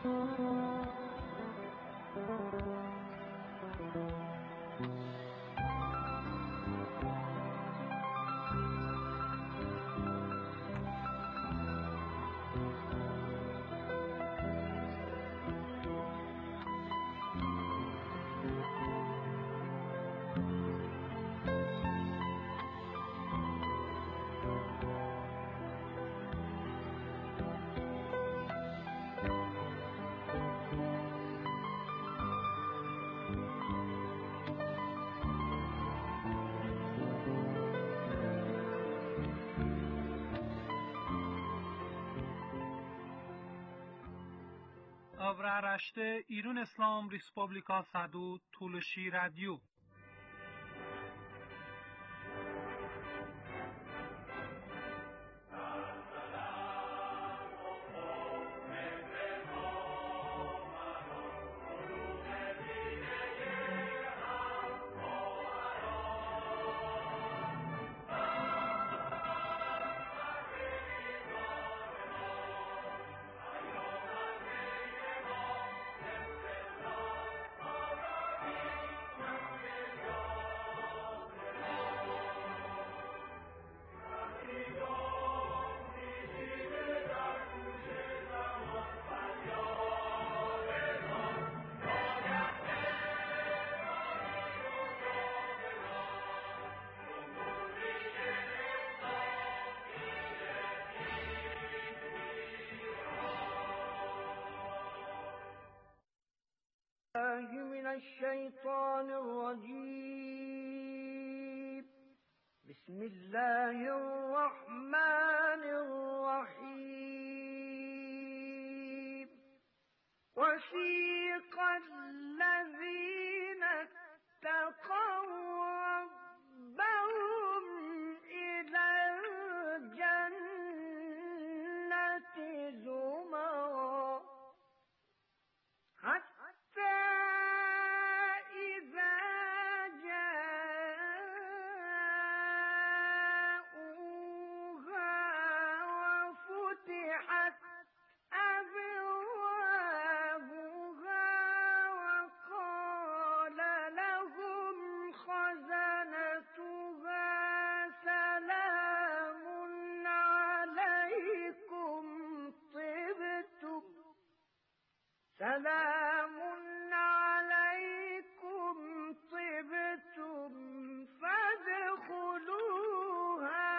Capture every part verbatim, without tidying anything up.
Avraaraşte İran İslam Respublika Sadu Tuluşi Radyo. من الشیطان الرجیم بسم الله الرحمن الرحیم وسیق الذین اتقوا ربهم إلى الجنة زمرا حتى إذا جاءوها وفتحت أبوابها وقال لهم خزنتها سلام عليكم طبتم سلام عليكم طبتم فادخلوها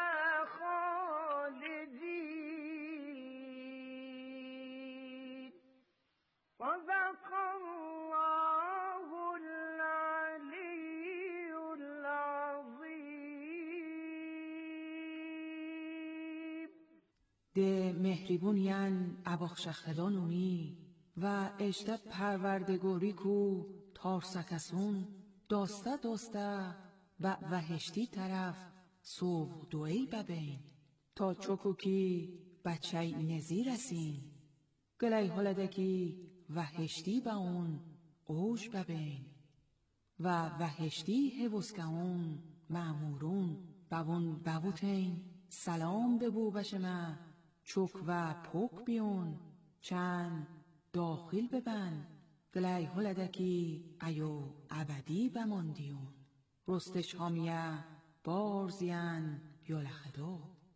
خالدين صدق الله العلي العظيم. ده مهربونیان اباخشخدانومی و اجده پروردگاری کو تارسکسون داسته داسته و وحشتی طرف صبح دوئی ببین تا چوکو کی بچه نزی رسین گلی حالده کی وحشتی با اون اوش ببین و وحشتی حوز که اون معمورون بون ببوتین سلام ببو بشمه چوک و پوک بیون چند داخل ببن گلی هلدکی ایو ابدی بماندیون رستش هامیه بارزین یولخدو.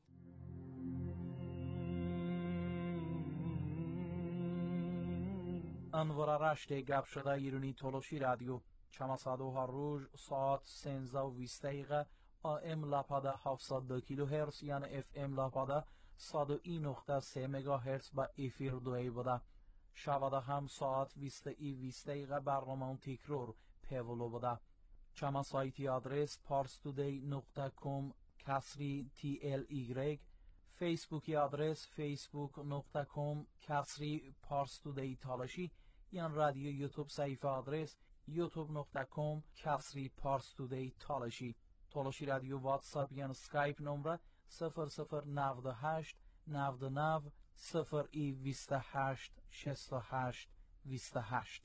انوار رشته گپ شده ایرانی تولوشی رادیو چماسادو هر روز ساعت سنزه و ویست دقیقه آم لاپاده هفتصد و دو کیلو هرتز یعنی اف ام لاپاده صد و یک نقطه سه مگا هرتز با افیر دوی بوده. شباده هم ساعت بیست ای بیست دقیقه برنامه تکرار پیولو بوده. چما سایتی آدرس پارستودی نقطه کام کسری تی ال ایگرگ، فیسبوکی آدرس فیسبوک نقطه کام کسری پارستودی تالشی، یا رادیو یوتیوب صفحه آدرس یوتیوب نقطه کام کسری پارستودی تالشی. تالشی رادیو واتساپ یا سکایپ نمره صفر صفر نود و هشت نود و نه صفر ای بیست و هشت شصت و هشت بیست و هشت.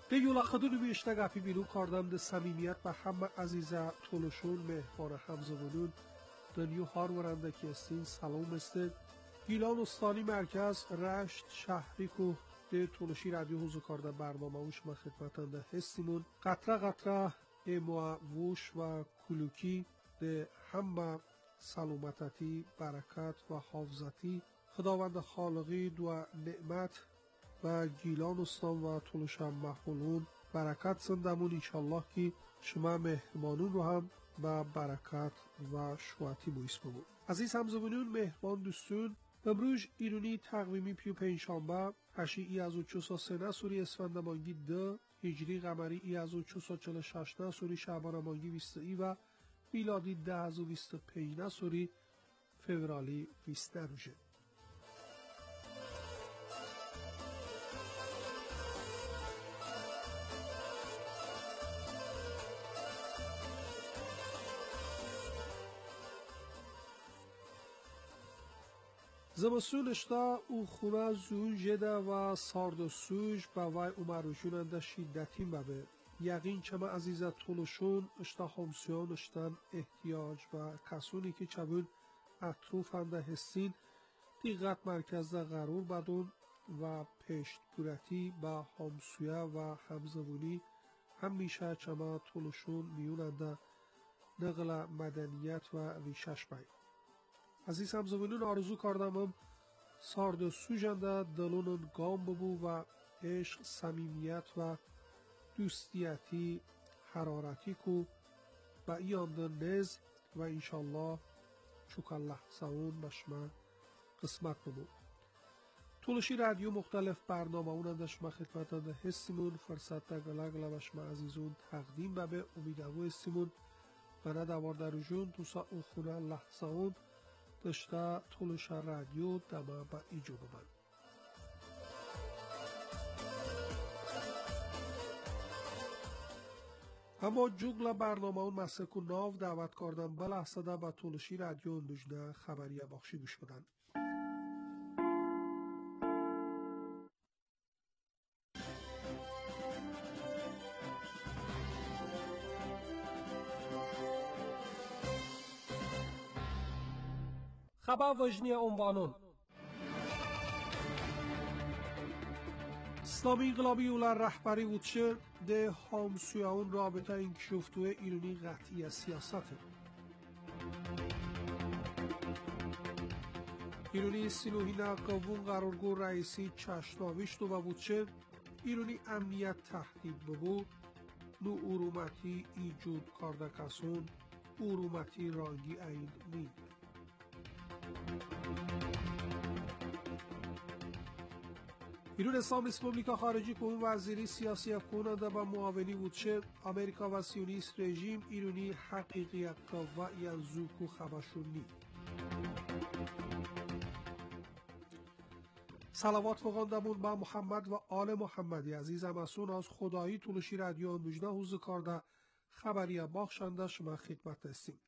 De yolaqadını bir işte qapi bilu kardam de samimiyet ve hamma aziza toluşun mehman hamzavunun دنیو هار ورندکی استین سلام است گیلان استانی مرکز رشت شهری کو ده تولشی رادیو حضور کرده برنامه وش ما خدمتان ده هستیمون قطره قطره اموا وش و کلوکی ده همه سلامتی برکت و حافظتی خداوند خالقی و نعمت و گیلان استان و تولش هم محولون برکت زندمون انشالله که شما مهمانون رو هم با برکت و شواتی بویس بود. عزیز همزبانون مهمان دوستون امروز ایرانی تقویمی پیو پنجشنبه هشی ای از و چوسا سنه سوری اسفند مانگی ده هجری قمری ای از و چوسا چل ششنه سوری شعبان مانگی بیست ای و میلادی ده از و بیست پینه سوری فورالی بیست روشه. زمستون اشتا او خونه زون جده و سارد سوش با وای اومروشون انده شیدتین ببه یقین چما عزیزت طولشون اشتا همسیان اشتن احتیاج و کسونی که چبون اطروف انده هستین دیقت مرکز ده غرور بدون و پشت بورتی با همسویه و همزبونی هم میشه چما طولشون میون انده نقل مدنیت و ریشش باید. عزیز همزبانون آرزو کردمم سارد سوژنده دلونن گام ببو و عشق صمیمیت و دوستیتی حرارتی کو و ایانده نز و انشالله چوکا لحظهون بشما قسمت ببو. طولشی رادیو مختلف برنامه اوننده شما خدمتنده هستیمون فرصت تا گلگل بشما عزیزون تقدیم ببه امیدوو هستیمون و ندوار دروجون دوسا او خونه لحظهون داشته طولش رادیو دما با ایجو بمن. اما جوگل برنامه اون مسکو ناو دعوت کردن بلحظه دا با طولشی رادیو اندوجنه خبری بخشی گوش بدن. خبر وجنی عنوانون اسلامی انقلابی اولر رهبری بودشه ده همسویان رابطه انکشفتوه ایرانی قطعی سیاسته ایرانی سینوهی نقاون قرارگو رئیسی چشناویشتو و بودشه ایرانی امنیت تهدید ببو نو ارومتی ایجود کاردکسون ارومتی رانگی این نید ایران اسلام ریسپوبلیکا خارجی کنون وزیری سیاسی کننده و معاونی بودشه آمریکا و سیونیست رژیم ایرانی حقیقیت و ینزوکو خبشونی صلوات بخواندمون با محمد و آل محمدی عزیزم اسون از خدایی طولشی رادیو اندوجنه حوزه کارده خبریه باخشنده شما خدمت هستیم.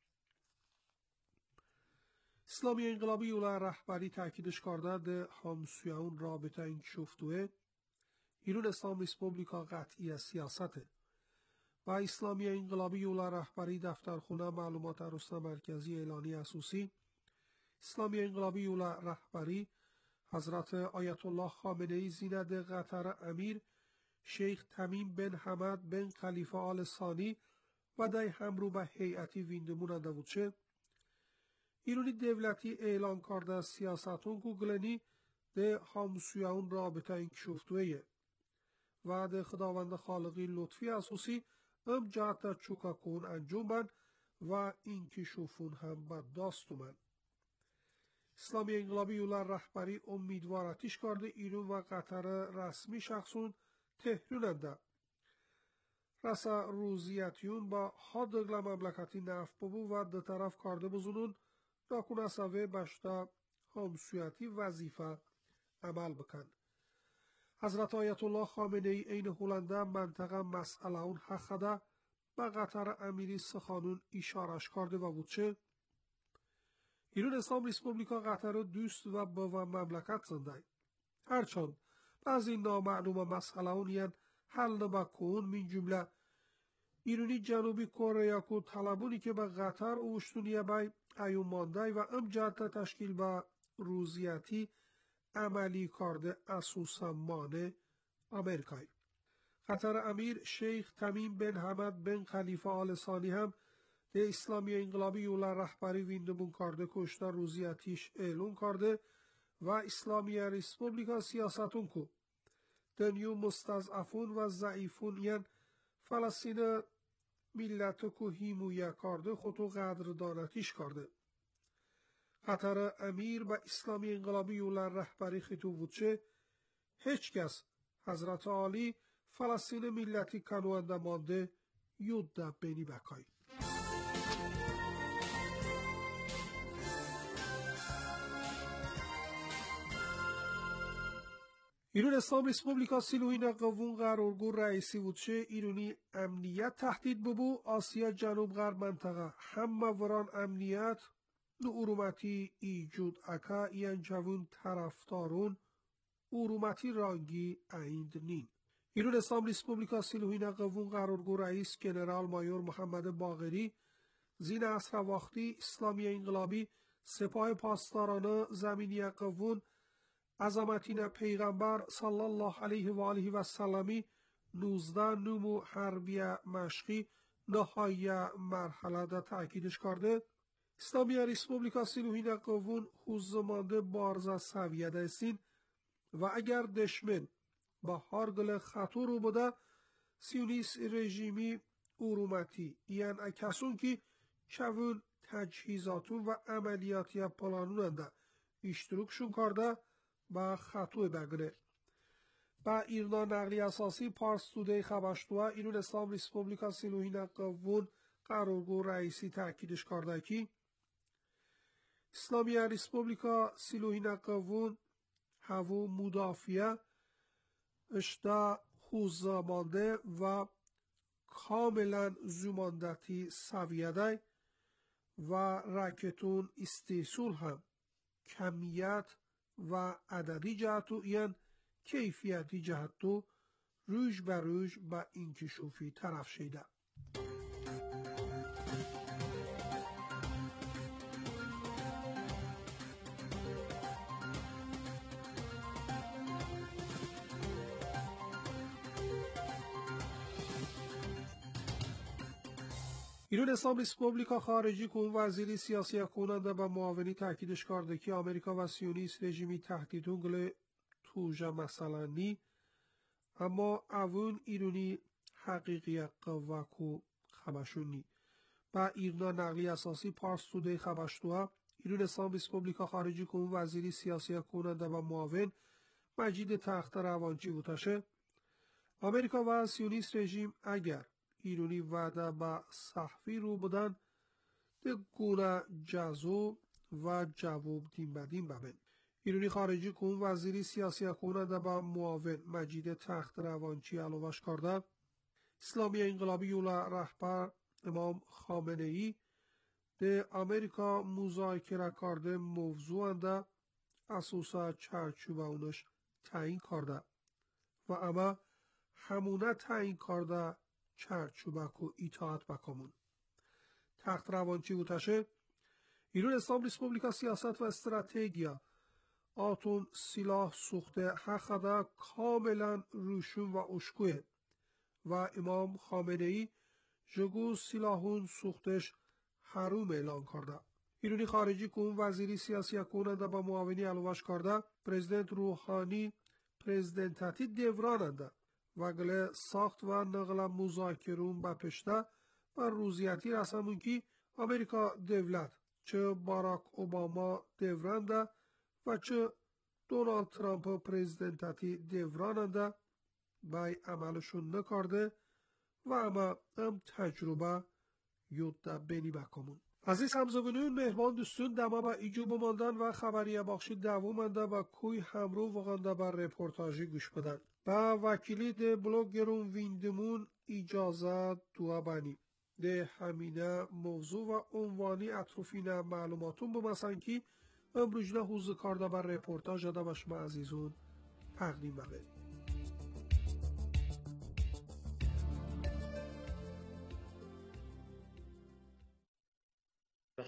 اسلامی انقلابی اولر رهبری تاکیدش کرده ده همسویان رابطه انکشفتوه ایران اسلام ریسپوبلیکا قطعی سیاسته و اسلامی انقلابی اولر رهبری دفترخونه معلومات ارسطو مرکزی اعلانی اساسی اسلامی انقلابی اولر رهبری حضرت آیت الله خامنه‌ای زینت قطر امیر شیخ تمیم بن حمد بن خلیفه آل ثانی و دای همرو به هیئتی ویندموننده بودشه ایرانی دولتی اعلان کرده سیاستون گوگلنی ده همسویان رابطه انکشفتوه و ده خداوند خالقی لطفی اساسی ام جهت چوکا کن انجومن و انکشفون هم بد داستومن. اسلامی انقلابی اولر رهبری امیدوارتیش کرده ایران و قطر رسمی شخصون تهروننده رسا روزیتیون با حادقل مملکتی نفت ببو و ده طرف کرده بزنون راکون اصوه بشتا همسویتی وظیفه عمل بکن. حضرت آیت الله خامنه‌ای این هولنده منطقه مسئله اون حقده با قطر امیری سخانون اشارش کرده و بودشه ایران اسلام ریسپوبلیکا قطر رو دوست و با مملکت زنده هرچند بعضی نامعلوم مسئله اون یعنی حل نبکن من جمله ایرانی جنوبی کره کو طلبونی که به قطر اوشتونیه بای ایوم مانده و ام جهت تشکیل به روزیتی عملی کرده اساسا مانه امریکایی. قطر امیر شیخ تمیم بن حمد بن خلیفه آل ثانی هم ده اسلامی انقلابی اولا رهبری ویندمون کرده کشته روزیتیش اعلون کرده و اسلامی ریسپوبلیکا سیاستون کو دنیو مستضعفون و ضعیفون یعنی فلسطین ملت کو هیمویه کرده خودو قدردانتیش کرده. قطر امیر با اسلامی انقلابی اولا رهبری خطو بودشه هیچ کس حضرت عالی فلسطین ملتی کنونده مانده یوده بینی بکای. ایران اسلام ریسپوبلیکا سیلوین قوون قرارگو رئیسی بودشه ایرانی امنیت تهدید ببو آسیا جنوب غرب منطقه هم وران امنیت نو ارومتی ایجود اکا این جوون طرفدارون ارومتی رانگی عیند نین. ایران اسلام ریسپوبلیکا سیلوین قوون قرارگو رئیس جنرال مایور محمد باقری زین عصر وقتی اسلامی انقلابی سپاه پاسداران زمینی قوون عظمتین پیغمبر صلی الله علیه و آله و سلمی نوزده نمو حربی مشقی نهایی مرحله دا تأکیدش کرده. اسلامی ریسپوبلیکا سیلوین قوون حوزمانده بارزا سویه دستین و اگر دشمن با هارگل خطور رو بوده سیونیس رژیمی ارومتی یعنی اکسون که چون تجهیزاتون و عملیاتی پلانوننده اشتراکشون کرده با خطوه بگره. با ایرنا نقلی اساسی پارس توده خبشتوه ایران اسلام ریسپوبلیکا سیلوین قوون قرارگو رئیسی تأکیدش کرده که اسلامی ریسپوبلیکا سیلوین قوون هوا مدافعه اشتا حوزمانده و کاملا زماندتی سویده و راکتون استیصول هم کمیت و عددی جهتو یعنی کیفیتی جهتو روش بر روش با انکشافی طرف شده. ایران اسلام ریسپوبلیکا خارجی کن وزیری سیاسی کننده با معاونی تاکیدش کرده که آمریکا و سیونیست رژیمی تهدیدون گل توجه مثلا نی اما اون ایرانی حقیقی قواکو خبشون نی. با ایرنا نقلی اساسی پارس توده خبشتوها ایران اسلام ریسپوبلیکا خارجی کن وزیری سیاسی کننده با معاون مجید تخت روانچی بودشه آمریکا و سیونیست رژیم اگر ایرانی وعده با صحفی رو بودن ده گونه جزو و جواب دیم بدیم ببین. ایرانی خارجی کن وزیری سیاسی کننده با معاون مجید تخت روانچی علاوش کرده اسلامی انقلابی اولا رهبر امام خامنه ای ده امریکا مذاکره کرده موضوع انده اساسا چرچوب اونش تعیین کرده و اما همونه تعیین کرده چرچوبک و اطاعت بکامون. تخت روانچی بودشه ایران اسلام ریسپوبلیکا سیاست و استراتژیا آتوم سلاح سوخته حقدا کاملا روشون و اشکوه و امام خامنه ای جگو سلاحون سوختش حروم اعلان کرده. ایرانی خارجی کن وزیری سیاسی کننده با معاونی علاوش کرده پرزیدنت روحانی پرزیدنتاتی دوراننده و گله ساخت و نقل مذاکرون با پشته و روزیتی رسمون که امریکا دولت چه باراک اوباما دورانده و چه دونالد ترامپ پرزیدنتاتی دوراننده بای عملشون نکرده و اما ام تجربه یوده بینی بکمون. عزیز همزبانون مهربان دوستون دما با ایجو بماندن و خبری بخشی دوامنده و کوی همرو وغنده بر رپورتاجی گوش بدن. با وکیلی ده بلوگرون ویندمون اجازه دعا بانی. ده همینه موضوع و عنوانی اطرافین معلوماتون بمسن که امروجنه حوز کارده بر رپورتاج ده بشما عزیزون تقدیم بگه.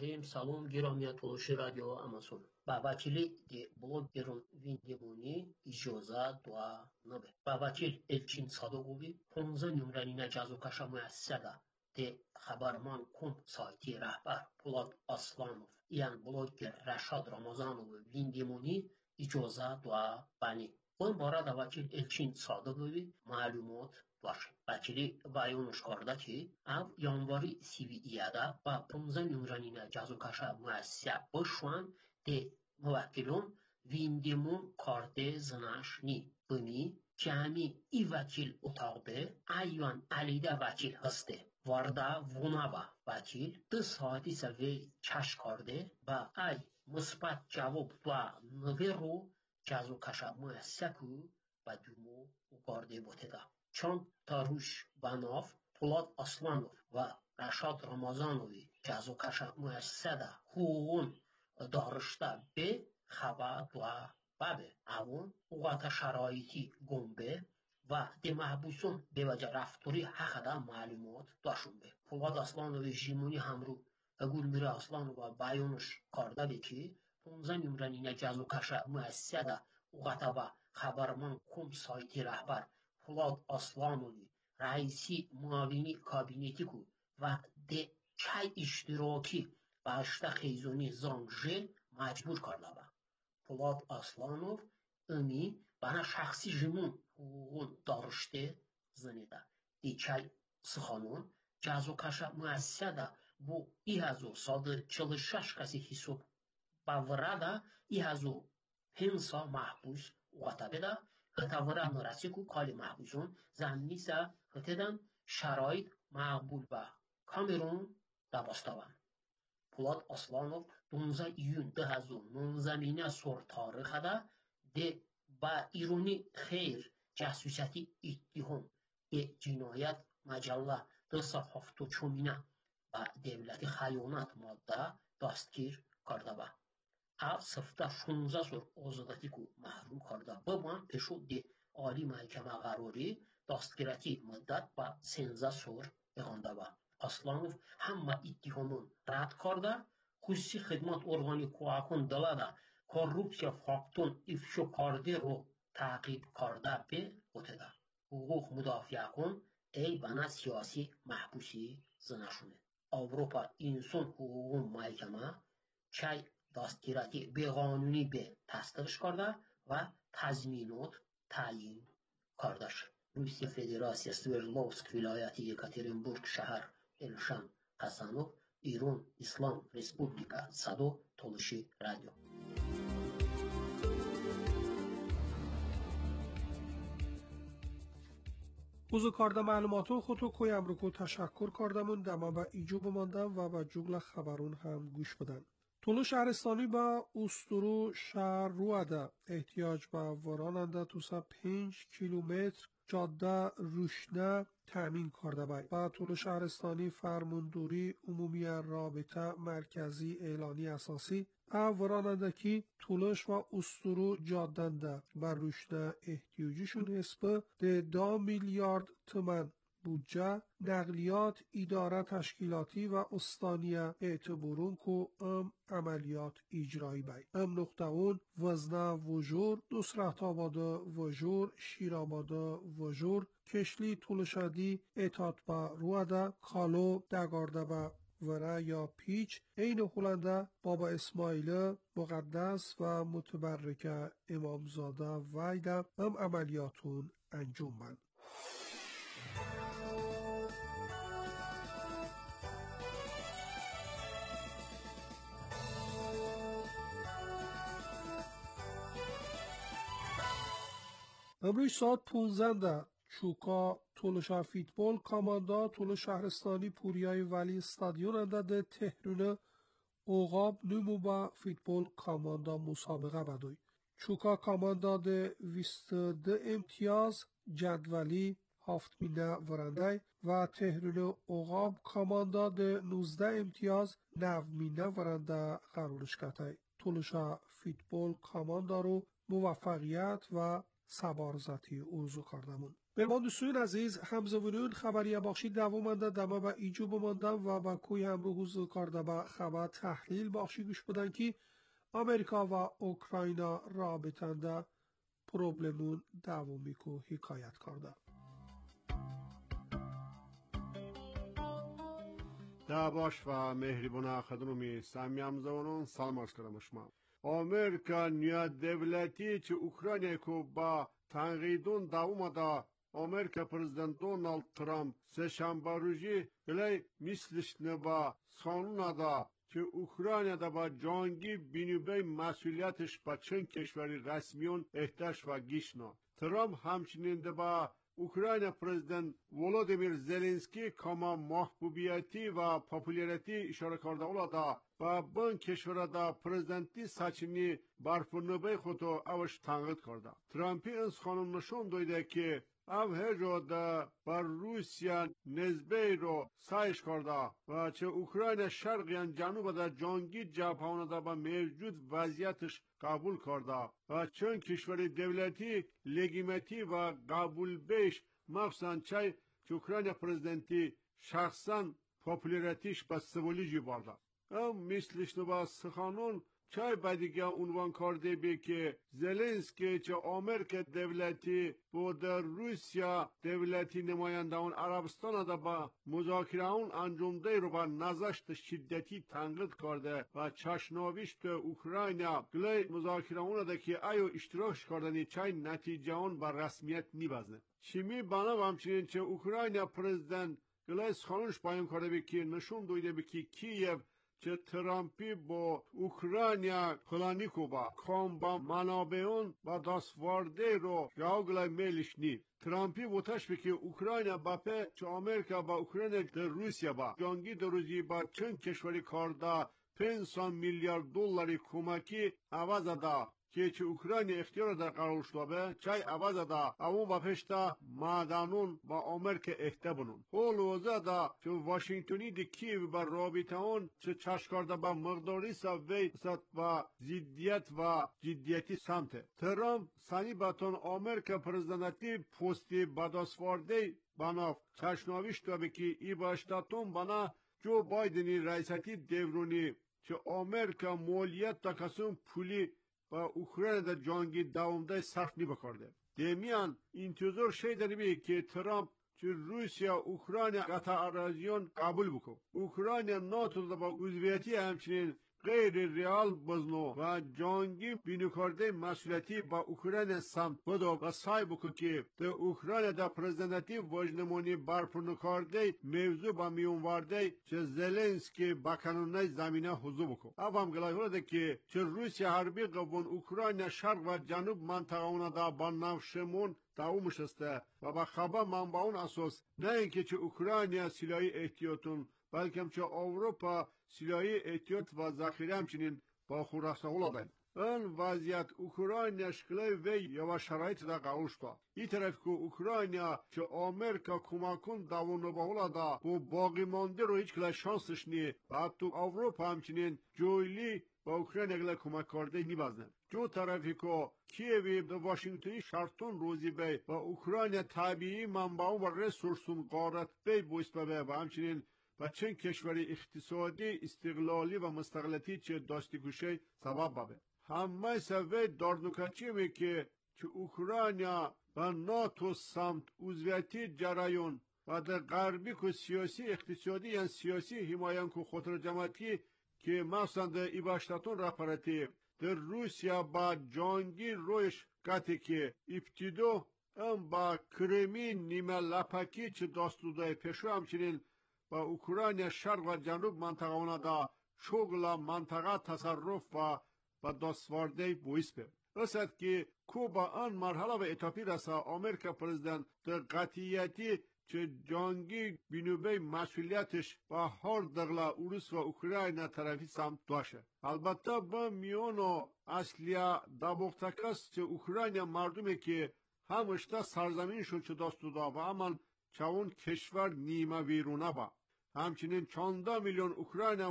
الرحیم. سلام گرامی تولوشی رادیو امازون. با وکیلی دی بلوگرون ویندیمونی اجازه دعا نبه. با وکیل الچین صادقوی پونزه نمرانی نجازو کشا مؤسسه دی خبرمان کم سایتی رهبر پولاد اسلانوف یعنی بلوگر رشاد رمضانوی ویندیمونی اجازه دعا بانی. اون بارد وکیل الچین صادقوی معلومات باشه. وکیلی بیانش کرده که او январи سیوی ایاده با پونزه نمرانی جازو کشا مؤسسه بشوان دی موکلون ویندیمون کارده زناش نی بمی کمی ای وکیل اتاقده ایوان علیده وکیل هسته وارده وونا با وکیل دو ساعتی سوی چش کرده با ای مثبت جواب و نوی رو جازو کشا مؤسسه کو با دومو کرده بوده. چون تاروش باناف پولاد اسلانوف و رشاد رمضانوی جازو کشا مؤسسه ده حقوقون دارشته به خبر و بابه اون اوقات شرایطی گنبه و دی محبوسون به وجه رفتوری حق ده معلومات داشون به پولاد اسلانوی جیمونی همرو اگول میره اسلانو و بیانش کرده به که پونزه نمرانی جازو کشا مؤسسه ده اوقات و خبرمان کم سایتی رهبر پولاد اسلانوی رئیسی معاونی کابینتی کو و ده چای اشتراکی باشته خیزونی زانجل مجبور کرده با. پولاد اسلانوف امی بنا شخصی جمون حقوقون دارشته زنیده. دی چای سخانون جازو کشا مؤسسه ده بو ای هزو ساده چل شش کسی حساب باوراده ای هزو پنسا محبوس وقتا بده هتاورا نرسی کو کالی محبوسون زمینی سا هتدن شرایط مقبول با کامرون داباستوان. پولاد اسلانوف دونزه ایون ده هزو نونزمینه سور تاریخ ده ده با ایرونی خیر جاسوسیتی اتهام به جنایت مجله ده سا هفتو چومینه با devleti خیانت ماده دستگیر کرده با. او سفته شونزه سور آزادتی کو محروم کرده بابان پشو دی عالی محکمه قراری دستگیرتی مدت با سینزه سور بخونده با. اسلانوف همه اتهامون رد کرده خصوصی خدمات ارگانی کواکون دلاده کروپسیا فاکتون افشو کرده رو تعقیب کرده به بوده. حقوق مدافع کن ای بنا سیاسی محبوسی زنشونه. اوروپا انسان حقوق محکمه چای دستگیراتی به قانونی به تصدیقش کرده و تضمینات تعیین کرده شد. روسیه فدراسیون سوردلوفسک ولایتی یکاترینبورگ شهر الشان حسنوف ایران اسلام ریسپوبلیکا صدو تولوشی رادیو. اوزو کارده معلوماتو خودتو کویم رو که تشکر کردمون دما با ایجو بماندم و با جگل خبرون هم گوش بدن. طولو شهرستانی با استرو شهر رواده احتیاج با وراننده توسا پنج کیلومتر جاده روشنه تأمین کرده بای. با طولو شهرستانی فرمانداری عمومی رابطه مرکزی اعلانی اساسی او وراننده کی طولش و استرو جادنده بر روشنه احتیاجشون حسبه ده دا میلیارد تومن بودجه نقلیات اداره تشکیلاتی و استانیه اعتبارون کو ام عملیات اجرایی بای. ام نقطه اون وزنه وجور دوسرت آباده وجور شیرآباده وجور کشلی طولشادی اتات با رواده کالو دگارده با وره یا پیچ این خولنده بابا اسماعیل مقدس و متبرکه امامزاده ویده ام عملیاتون انجام بند. امروز ساعت پونزده چوکا طولشا فیتبول کاماندا طول شهرستانی پوریای ولی استادیون انده تهرون اوغاب نمو با فیتبول کاماندا مسابقه بدوی. چوکا کاماندا ده ویست ده امتیاز جدولی هفت مینه ورنده و تهرون اوغاب کاماندا ده نوزده امتیاز نو مینه ورنده قرارش کتای. طولشا فیتبول کاماندا رو موفقیت و سبارزتی اوزو کردمون. مهمان دوستان عزیز همزمونون خبری بخشی دوامنده دمه و ایجو بماندن و با کوی همراه حضور کرده به خبر تحلیل بخشی گوش بودن که امریکا و اوکراینا رابطنده پروبلمون دوامی کو حکایت کرده. دعواش و مهربان خدمتی سامی همزمونون سلام عرض کردم شما. امریکا نیا دولتی چه اوکراینیا کو با تنقیدون دوامده Amerika prezident Donald Trump seşamba روزی گلی مثلش نبا سانونا دا که اوکراینیا دا با جانگی بینوبه مسئولیتش با چند کشوری رسمیون احتاج و گیشنا. ترامپ همچنین دا با اوکراینیا پرزیدنت ولودیمیر زلنسکی کما محبوبیتی و پاپولاریتی اشاره کرده اولا دا و بان کشور دا پرزیدنتی ساچینی برپرنوبه خودو اوش تنقید کرده. ترامپی از خانم نشون دویده که او هجو دا بر روسیا نزبه رو سایش کرده و چه اوکراین شرقیان جنوب دا جانگی جبهانه دا با موجود وضعیتش قبول کرده و چون کشور دولتی لگیمتی و قبول بیش مخصوصا چه که اوکراین پرزیدنتی شخصا پاپولاریتیش با سمبولیجی برده. ام مثلش با سخانون چای بدیگه عنوان کرده بی که زلنسکی چه آمریکا دولتی و در روسیا دولتی نماینده اون عربستان دا با مذاکره اون انجامده رو با نزشت شدتی تنقید کرده و چشناویش به اوکراینیا گلی مذاکره اون دا که ایو اشتراکش کردنی چای نتیجه اون با رسمیت نیبزنه. چیمی بنا و همچنین چه اوکراینیا پرزیدنت گلی سخانونش بایم کرده بی که نشون دویده بی که کییو چه ترامپی با اوکراینیا کلانیکو با کام با منابعون و دستورده رو جاوگلای میلش نی. ترامپی وطش بکی اوکراینیا باپه چه امریکا با اوکراینیا در روسیا با جانگی در روزی با چند کشوری کارده پنسان میلیارد دلاری کمکی عوض دا که چه اوکراینیا اختیار در قرار شده چای عوض دا اون با پشتا معدنون با امریکا اخته بنون حال وزا دا چه واشنگتونی دی کیو با رابطه اون چه چشم کرده با مقداری سوی و زیدیت و جدیتی سمته. ترامپ سانی باتون امریکا پرزیدنتی پستی بداسوارده بناف چشناویش تو بکی ای باشتاتون بنا جو بایدنی رئیستی دیورونی چه امریکا مولیت تا کسون پولی با اوکراین در جنگی دوامده صرف نی بکرده. دمیان انتظار شی داری بی که ترامپ چه روسیا اوکراین قطع اراضیون قبول بکن. اوکراین ناتو دا با عضویتی همچنین غیر ریال بزنو و جنگی بینوکارده مسئولیتی با اوکراین سمت بدو و سعی بکن که در اوکراین در پرزیدنتی وجنمونی برپرنکارده موضوع با میونوارده چه زلنسکی با قانون زمینه حضور بکن. اوام گلای هرده که چه روسیا حربی قبون اوکراین شرق و جنوب منطقه اونا دا با نفشمون داومش است و با خبر من با اون اساس نه اینکه چه اوکراین سلاحی احتیاطون بلکه چه اروپا سلاحی احتیاط و ذخیره همچنین با خود رسول دادن. این وضعیت اوکراین اشکالی و یا شرایط دا قبول شد. این طرف که اوکراین چه آمریکا کمکون دوون باولا دا و باقی مانده رو هیچ کلا شانسش نی. بعد تو اروپا همچنین جویلی با اوکراین اگه کمک کرده نیبازنه. جو طرفی که کیوی در واشنگتنی شرطون روزی بی و اوکراین طبیعی منبعون و رسورسون قارت بی بویست بی و همچنین و چند کشوری اقتصادی استقلالی و مستقلتی چه داشتی کشه سبب بابه. همه سوی داردوکچی می که چه اوکراینیا و ناتو سمت عضویتی جرایون و در غربی که سیاسی اقتصادی یا سیاسی حمایان که خطر جماعتی که مثلا در ایباشتاتون رپرتی در روسیا با جانگی رویش قطعی که ابتدو ام با کرمی نیمه لپکی چه داستودای پیشو همچنین با اوکراین شرق و جنوب منطقه اونا دا شغل منطقه تصرف و با دستورده بویست به. رسد که کو با آن مرحله و اتاپی رسا امریکا پرزیدنت در قطعیتی چه جانگی بینوبه مسئولیتش با هر دغلا روس و اوکراین طرفی سمت داشه. البته با میونو اصلیا دابوختکس چه اوکراین مردمی که همشتا سرزمینشون چه داستودا و اما چون کشور نیمه ویرونه با. همچنین چانده میلیون اوکراین وش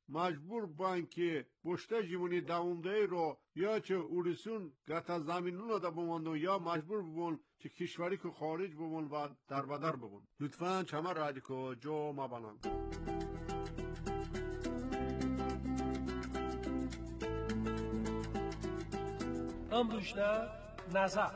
مجبور بان که بشته جیمونی دوامده رو یا چه اورسون گتا زمینون رو دا بماندن یا مجبور ببون که کشوری که خارج ببون و در بدر ببون. لطفاً چما رادیکو جو مبانم. امروزنا نظر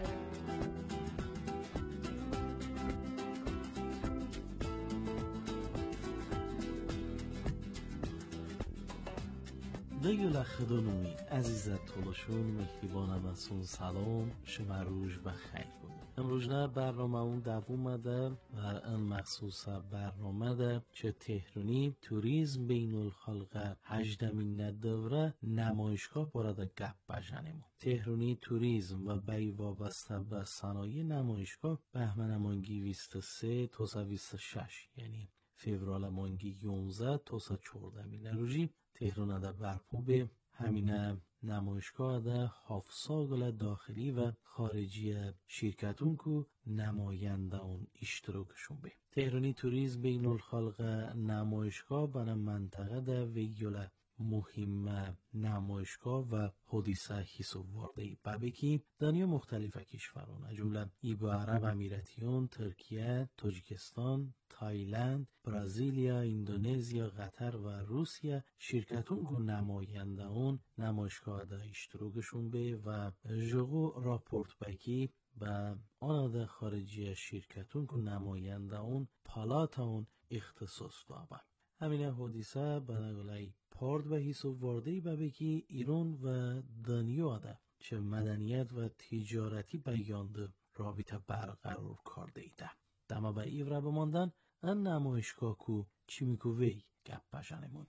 دیگه خدانومی عزیزت طولشون مهربانم ازون سلام شما روز بخیر کنم. امروزنا برنامه اون دوم ده و ان مخصوص برنامه ده چه تهرانی توریسم بین الخلقه هجدمین دوره نمایشگاه برده گپ بجنیم. تهرانی توریسم و بی وابسته به صنایع نمایشگاه بهمن مانگی بیست و سه تا بیست و شش یعنی فوریه مانگی یازده تا چهارده می نروژی تهران ده برپا به همین نمایشگاه ده هفت داخلی و خارجی شرکتون که نماینده اون اشتراکشون به تهرانی توریسم بین الخلقه نمایشگاه برای منطقه ده ویوله مهم نمایشگاه و حدیثه حساب وارده بابکی دنیا مختلف کشوران از جمله ایبا عرب امیراتیون، ترکیه، تاجیکستان، تایلند، برزیلیا، اندونزیا، قطر و روسیه شرکتون که نماینده اون نمایشگاه ده اشتراکشون به و جغو راپورت بکی و آن خارجی شرکتون که نماینده اون پالات اون اختصاص دابه. همین حدیثه بناگلای پارد و حساب واردهی بابکی ایران و دنیا ده چه مدنیت و تجارتی بیانده رابطه برقرار کرده ایده. دما به ایوره بماندن ان نمایشگاه کو چی میکو وی گپ بشنمون.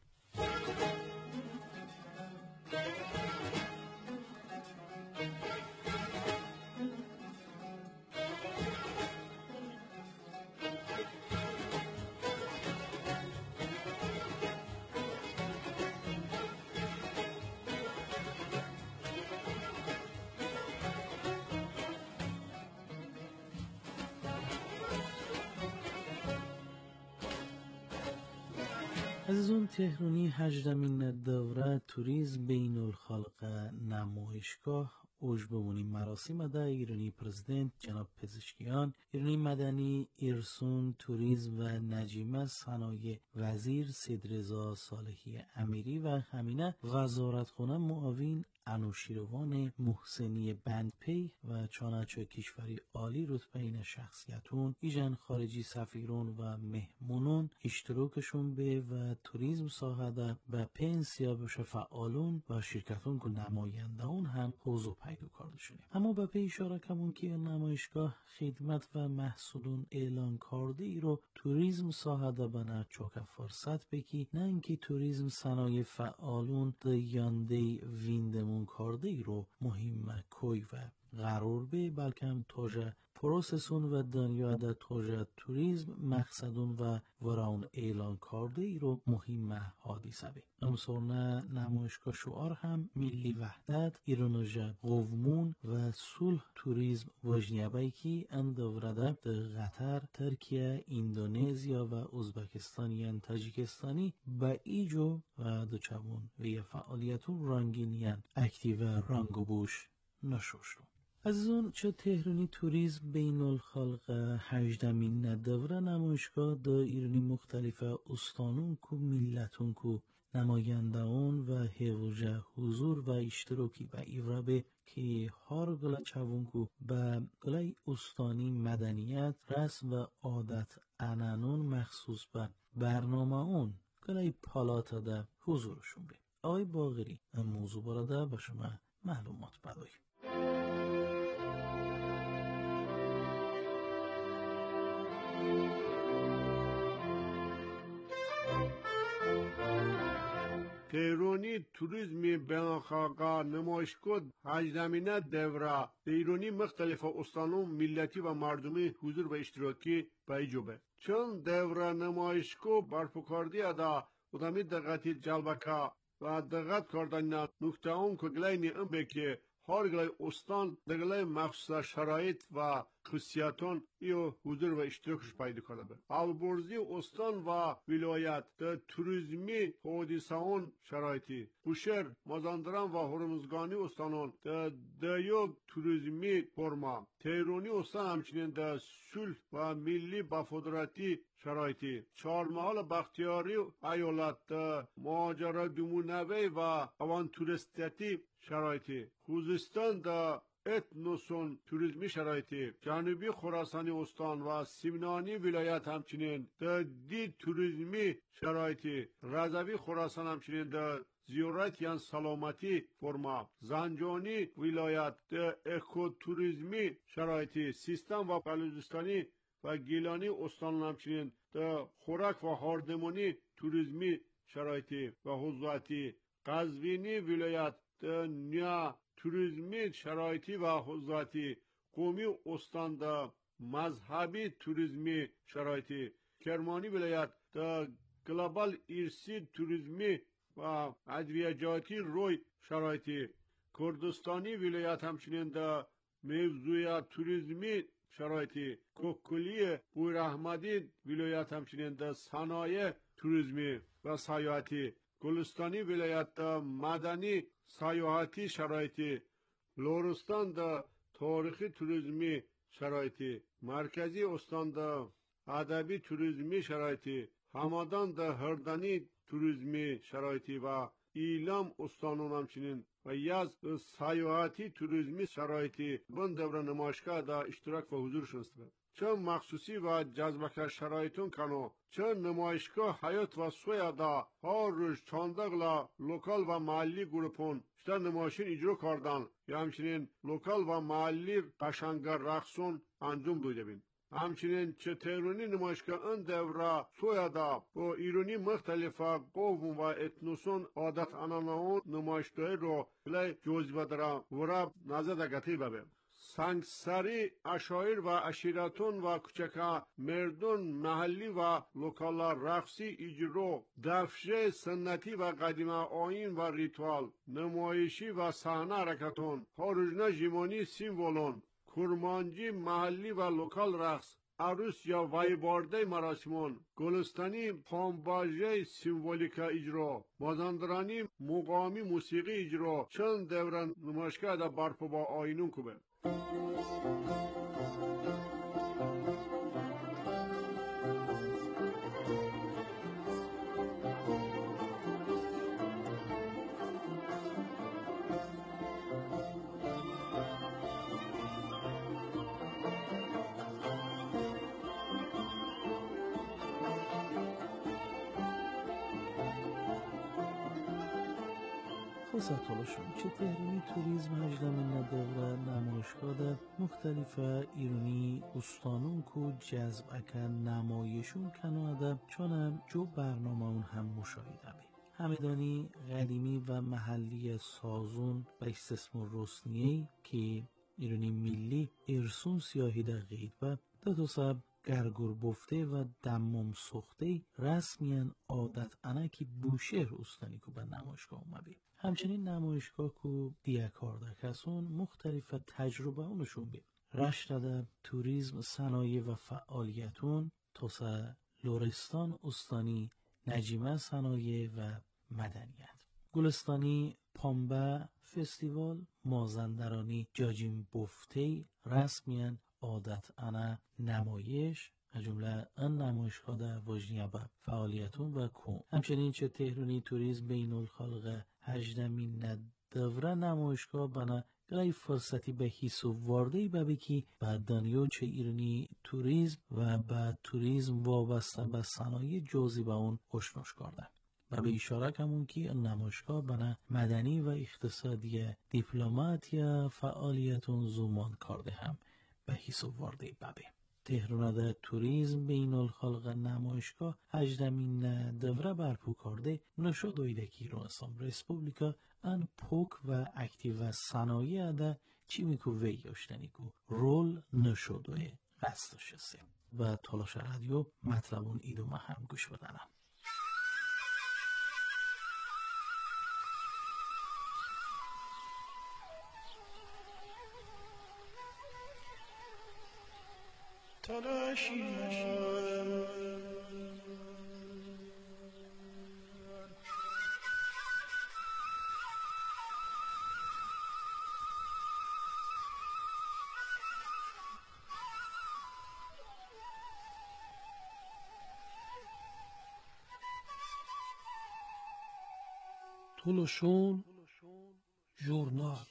از اون تهرانی هجدمین دوره توریسم بین الخلقه نمایشگاه اوج بمونی مراسم ده ایرانی پرزیدنت جناب پزشکیان، ایرانی مدنی ارسون توریسم و نجیمه صنایع وزیر سیدرضا صالحی امیری و همینه وزارتخانه معاون انوشیروان محسنی بندپی و چانچه کشوری عالی رتبه این شخصیتون ایجن خارجی سفیرون و مهمونون اشتراکشون به و توریسم ساحده به پنسیا بشه فعالون و شرکتون که نماینده اون هم حضور پیدا کرده شده. اما به پی اشاره کمون که نمایشگاه خدمت و محصولون اعلان کرده ای رو توریسم ساحده بنا چوک فرصت بکی نه اینکه توریسم صنایع فعالون دیانده ویندمون کرده ای رو مهم کوی و قرار به بلکه هم توجه پروسسون و دنیا ده توجه توریسم مقصدون و وراون اعلان کرده ای رو مهم حادثه به امسورنا نمایشگاه شعار هم ملی وحدت ایرانوژه قومون و صلح توریسم وجنیبایی که اندورده ده قطر، ترکیه، اندونزیا و ازبکستان یعن تاجیکستانی با ایجو و دو چبون و یه فعالیتون رنگینیان اکتیو رنگو بوش نشوشتون. از اون چه تهرانی توریسم بین الخلقه هجدمین دوره نمایشگاه دا ایرانی مختلف استانون کو ملتون کو نماینده اون و هیوجه حضور و اشتراکی به ایورابه که هر گله چوون کو به گله استانی مدنیت رسم و عادت انانون مخصوص به برنامه اون گله پالاتا ده حضورشون به آقای باقری این موضوع براده به شما معلومات بدوی. تهرانی توریسمی بین‌الخلقه نمایشگاه هجدمین دوره ایرانی مختلف استانون ملتی و مردمی حضور و اشتراکی بیجوبه. چون دوره نمایشگاه برپا کرده دا ادامی دقتی جلبکه و دقت کردن نکته اون که گلینی ام به که هر گلای استان دگلای مخصوص شرایط و خصوصیاتون ایو حضور و اشتراکش پیدا کرده. البرزی استان و ولایت در توریسمی حادثه‌ان شرایطی. بوشهر، مازندران و هرمزگانی استانان در دیو توریسمی فرما. تهرانی استان همچنین در صلح و ملی بافدراتی شرایطی. چهارمحال بختیاری ایالت در ماجرا دمونوی و اوانتوریستیتی شرایطی. خوزستان در اتنوسون توریسمی شرایطی. جنوبی خراسانی استان و سیمنانی ولایت همچنین در دی توریسمی شرایطی. رضوی خراسان همچنین در زیارت یان سلامتی فرما. زنجانی ولایت در اکوتوریسمی شرایطی. سیستان و بلوچستانی و گیلانی استان همچنین در خوراک و هاردمانی توریسمی شرایطی و حضوراتی. قزوینی ولایت در نیا توریسمی شرایطی و حضوراتی. قومی استان در مذهبی توریسمی شرایطی. کرمانی ولایت در گلوبال ارسی توریسمی و ادویجاتی روی شرایطی. کردستانی ولایت همچنین در موضوع توریسمی شرایطی. کوکلی بویراحمدی ولایت همچنین در صنایع توریسمی و سیاحتی. گلستانی ولایت در مدنی سیاحتی شرایطی. لرستان در تاریخی توریسمی شرایطی. مرکزی استان در ادبی توریسمی شرایطی. همدان در هردنی توریسمی شرایطی و ایلام استانون همچنین و یزد سیاحتی توریسمی شرایطی بند دور نمایشگاه در اشتراک و حضور شنسته. چه مخصوصی و جذبک شرایطون کنو چه نمایشگاه حیات و سویا دا هر روز چاندگلا لوکال و محلی گروپون شده نمایشین اجرا کردن یا همچنین لوکال و محلی قشنگر رقصون انجام دویده بین. همچنین چه تهرانی نمایشگاه ان دوره سویا دا با ایرانی مختلفه قوم و اتنوسون عادت اناناون نمایشگاه رو بلای جوزیبه دارم ورا نظر دگتی ببین. سنگسری اشایر و اشیرتون و کوچکه مردون محلی و لوکال رقصی اجرا دفشه سنتی و قدیمه آیین و ریتوال نمایشی و صحنه حرکتون خارجنا ژیمونی سیمبولون کرمانجی محلی و لوکال رقص عروس یا ویبارده مراسمون گلستانی پامباژه سیمبولیکا اجرا مازندرانی مقامی موسیقی اجرا چند دوران نمایشگاه در برپا با آینون کوبه. خاصة طولشون چه تهرانی توریزم هجدمین دوره نمایشگاه در مختلف ایرانی استانون کو جذب اکن نمایشون کناده چونم جو برنامه اون هم مشاهده بی همدانی قدیمی و محلی سازون و استثمار رسنیهی که ایرانی ملی ارسون سیاهی در غید و دو سب گرگر بفته و دمم سخته رسمیان عادت انکی بوشهر استانی کو به نمایشگاه اومده. همچنین نمایشگاه کو دیاکارده کسون مختلف تجربه اونشون بید. رشته توریسم صنایع و فعالیتون توسا لرستان استانی نجیمه صنایع و مدنیت. گلستانی پامبه فستیوال مازندرانی جاجیم بفته رسمیان عادت انا نمایش جمله ان نمایشگاه در واجنیه با فعالیتون و کن همچنین چه تهرانی توریسم بین الخلق هجدمین دوره نمایشگاه بنا گلای فرصتی به حیث و واردهی ببی که با دانیو چه ایرانی توریسم و با توریسم وابسته به صنایع جزئی با اون خوشنوش کرده و به اشاره کمون که نمایشگاه بنا مدنی و اقتصادی دیپلمات یا فعالیتون زومان کرده هم به حیث و واردهی ببی تهران در توریسم بین الخلق نمایشگاه هجدمین دوره برپو کرده نشد دویده که ایران اسلام ریسپوبلیکا ان پوک و اکتیو و صنایع ده چی میکو وی یاشتنی کو رول نشد دوی قصد شسته و تلاش رادیو مطلبون ایدو ما هم گوش بدنم. تلاشیان تولوشون ژورنال.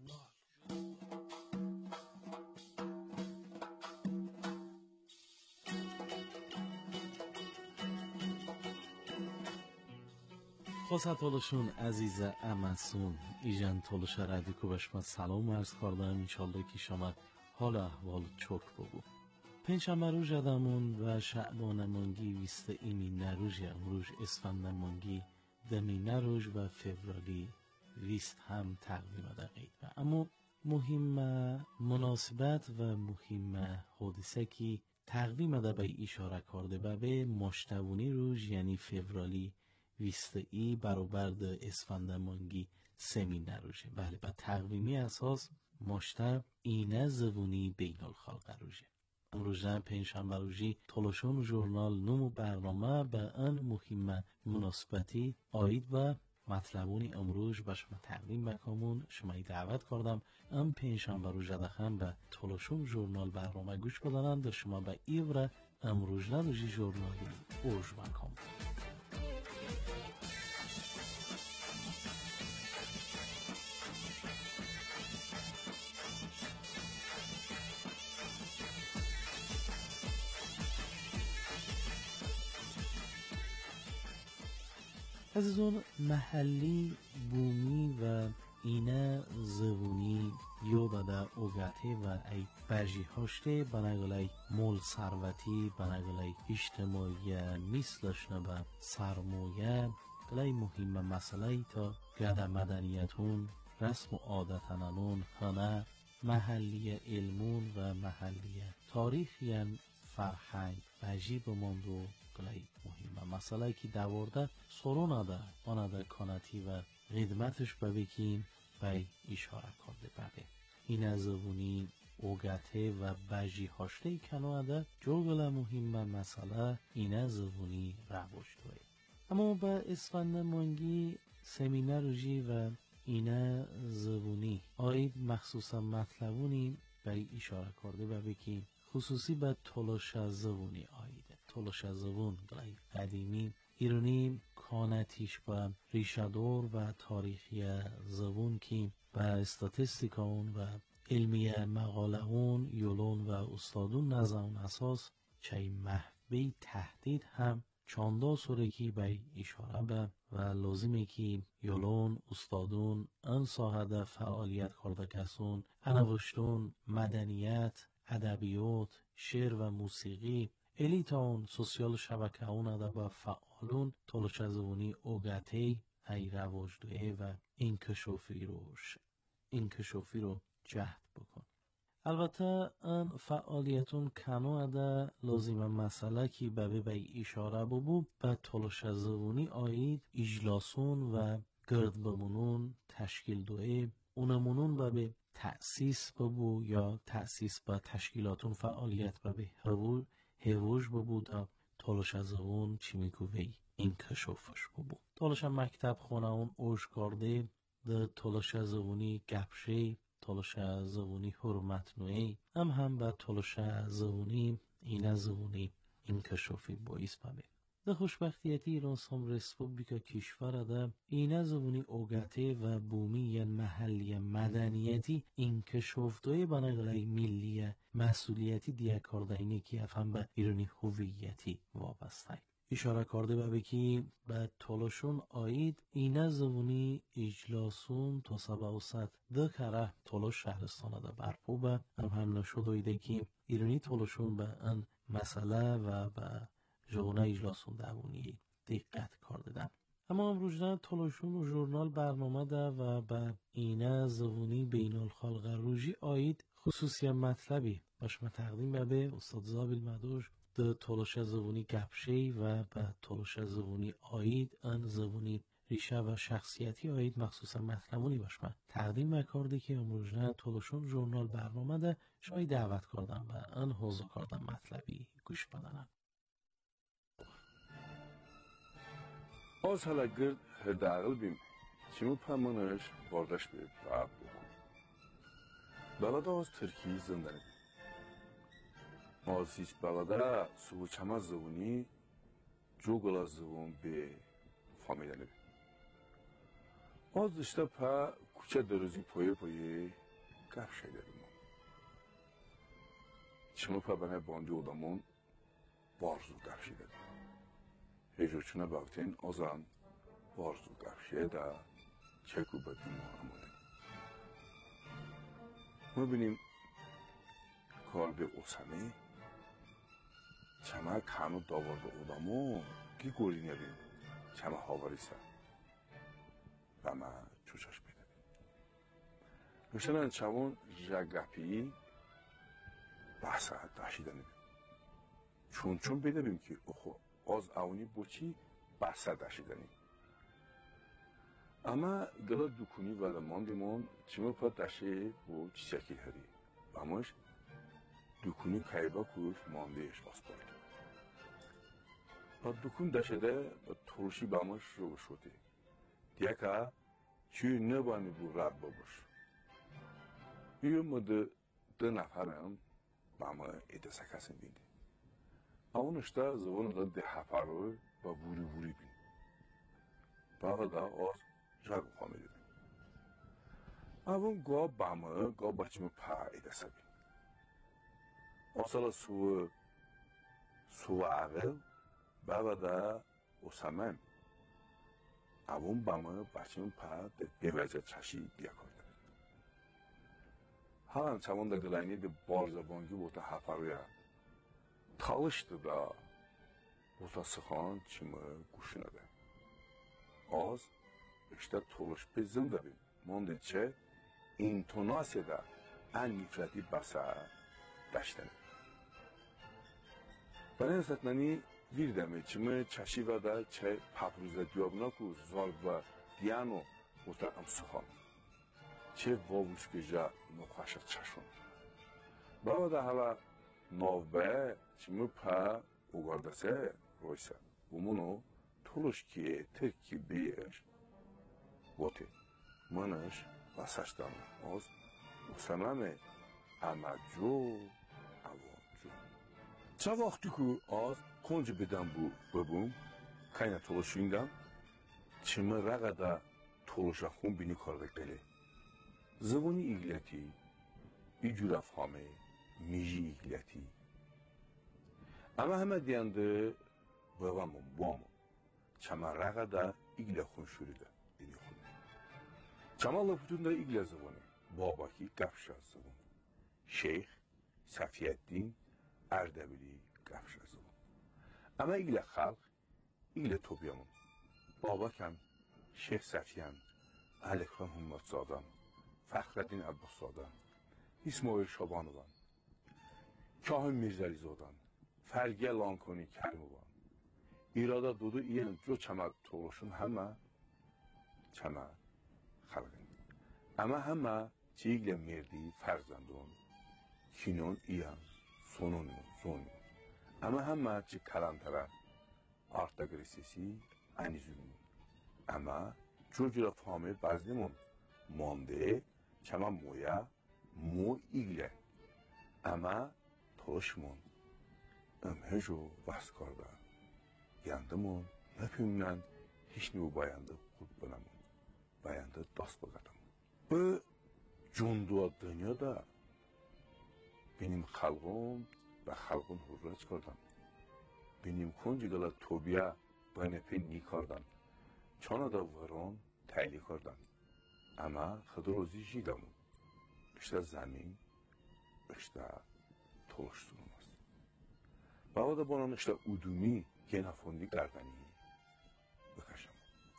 خواست تولوشون عزیز امسون ایجان تولوش رادیو بشما سلام عرض کردم. انشالله که شما حال احوال چوک بگو. پنجشنبه روز ادامون و شعبان مانگی ویست ایمی نروژ امروز اسفند مانگی دمی نروژ و فوریه ویست هم تقویم دقیق و اما مهم مناسبت و مهم حادثه که تقویم ده به اشاره کرده و به مشتونی روز یعنی فوریه ویست ای برابر ده اسفند مانگی سمی نروژه. بله به تقویمی اساس مشتب اینه زبونی بین الخلق روژه. امروز پنجشنبه روزی تولوشون ژورنال نمو برنامه به ان مهم مناسبتی آید و مطلبونی امروز به شما تقدیم بکنم. شما دعوت کردم ام پنجشنبه روز دخم به تولوشون ژورنال برنامه گوش بدانند و شما به ایور امروز روزی ژورنالی اوج بکنم. عزیزان محلی بومی و اینه زبونی یو داده اوگاته و ای برژی هاشته بناگلای مول ثروتی بناگلای اجتماعی میسلش نبا سرمایه گلای مهم مسئله تا گده مدنیتون رسم و عادتنانون هنر محلی علمون و محلی تاریخیان فرهنگ برژی بماندو گلای مهم مسئله که دوارده سرون آده آنده کانتی و خدمتش ببکین بای اشاره کرده بده. این از زبونی اوگته و بجی هاشته کنواده جوگل مهم مسئله این از زبونی روش دوی. اما با اسفند مانگی سمیناروژی و این زبونی آید مخصوصا مطلبونی بای اشاره کرده ببکین خصوصی به تولوش زبونی آیده. تولوش زبون گلای قدیمی ایرانی کانتیش با ریشادور و تاریخی زبون که با استاتستیکاون و علمی مقاله اون یولون و استادون نزاون اساس چای محبی تهدید هم چاندا سورکی به اشاره به و لازمه که یولون استادون ان ساحده فعالیت کرده کسون انوشتون مدنیت ادبیات شعر و موسیقی الیتاون سوسیال شبکه اون ادب فعالون تولوش زبونی اوگاته ای رواج دوه و انکشافی روش انکشافی رو جهد بکن. البته ان فعالیتون کنو اده لازمه مسئله که به به اشاره ببو به تولوش زبونی آید اجلاسون و گرد بمونون تشکیل دوه اونمونون به به تأسیس ببو یا تأسیس با تشکیلاتون فعالیت به به هوو هووش ببو تا تولوش زبون چی میگوی این کشوفش ببو. تولوش مکتب خونه اون اوش کرده ده تولوش زبونی گپشی تولوش زبونی حرمت نوی هم هم با تولوش زبونی این زبونی این کشوفی بایست ببه. ده خوشبختیتی ایران سام رسپوبلیکا کشور ده این زبونی اوگاته و بومی یا محلی مدنیتی این کشوفتوی بناگلای ملی مسئولیتی دیگه کرده اینه که افهم به ایرانی هویتی وابسته. اشاره کرده به بکی به تولوشون آید این زبونی اجلاسون تا سبا و ست ده کره تولوش شهرستانه ده برپو به هم هم نشد ویده که ایرانی تولوشون به ان مسئله و به جونه اجلاسون دوونی دقت کرده دن. اما امروز تولوشون و ژورنال برنامه ده و به اینه زبونی بین الخلق روژی آید خصوصی مطلبی باش ما تقدیم به به استاد زابیل مدوش ده تولوش زبونی گپشی و به تولوش زبونی آید ان زبونی ریشه و شخصیتی آید مخصوصا مطلبونی باشم تقدیم مکارده که امروزنه طولشون ژورنال برنامه ده شای دعوت کردم و ان حوضو کردم مطلبی گوش بدنم. از حالا گرد هرداغل بیم چیمو پرمانش باردش به باب بکن. بلادا از ترکیه زندانی بیم. از هیچ بلادا سو چما زبونی جوگلا زبون به فامیلانه بیم. از işte pa کوچه دروزی پایه پایه گپ شایده بیم. چیمو pa bana باندی odamon barzu gap şayde bیم. هجوچونه باقتین ازان بارزو گفشه دا چکو بدیم آمده. ما بینیم کار به اوسمه چما کانو داورده اودامو گی گولی نبیم چما هاواریسا و ما چوچاش بیده بیم. نوشتنان چمون جگپی بحثا داشیده نبیم. چون چون بیده بیم که اخو از اونی بوچی بحثا داشیدنی. اما گلا دکونی و ماندیمون چیمو پا داشته بو چی شکل هری. اماش دکونی کایبا کوش ماندیش آسپارت. پا دکون داشته با ترشی بامش رو شده. دیگه چی نبانی بو راب باش. یه مده دو نفرم بام ایده سکاسن بیده. اون اشتا زبون دا ده هفروی با بوری بوری بین. باقا دا از جاگو خوامیده بین. اون گا بامه گا بچمه پا ایده سا بین. اصلا سو سو عقل باقا دا اسمم. اون بامه بچمه پا ده بیوزه چشی بیا کرده بین. حالا چمون دا گلانی ده بارزبانگی بوده هفروی talıştı da ortası xan kimi quşunadı. Az işte toluş bizim de bir mondinçe intonasiyada en nifreti basa daştene. Bana esatmani bir deme kimi çaşiva da çe papruza diyabına ku zorba diyano orta amsuxan. Çe vovuşkeja nokhaşa çaşon. Baba da hala نوبه چیمو پا اوگارده سه رویسا بومونو طولش که ترکیبیش وقتی منش بساشتم از اوسمامه اما جو اما جو چه وقتی که از کنج بدم بو ببوم کاینا طولشیندم چیمو رقدا طولش خون بینی کارده کلی زبونی ایگلتی ایجورف همه میجی ایگلتی اما همه دیانده بابامون بامون چما رقا دا ایگل خون شوریده بینی خون چما لپتون دا ایگل زبونه بابا کی گفشا زبون شیخ صفیالدین اردبیلی گفشا زبون اما ایگل خلق ایگل توبیامون بابا کم شیخ صفیان الاکرم همت زادم فخرالدین عباس زادم اسماعیل شابانوان Kahim Mirzəli zodan, fərqə lankoni kəlmuvan. İrada dudu iyan co çəmə toğuşun həmə çəmə xalqın. Əmə həmə çiğlə merdi fərzandun, kinon iyan, sonunun, zonun. Əmə həmə çi kalantara arta grisisi ənizünün. Əmə çocuğa fami bazdimun, monde çəmə moya, mo igle. Əmə Toşmun, ömhecü vaskarda, yandımın, hepimden hiç ne bayandı kutbanamın, bayandı dost bagadam. Bu cunduğa dünyada benim halkım ve halkın hurra çıkardan, benim koncigala tobiya banepe nikardan, çana da varon tayli kardan. Ama xıdrozi jidamın, işte zemin, işte تولشتونماست. بعد بانان اشتا ادومی گنافوندی گردنی بکشم.